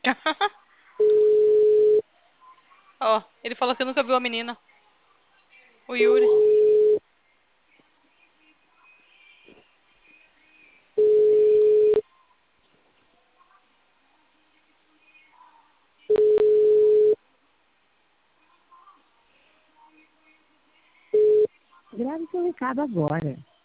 Ó, ele falou que nunca viu a menina. O Yuri. Grave seu recado agora.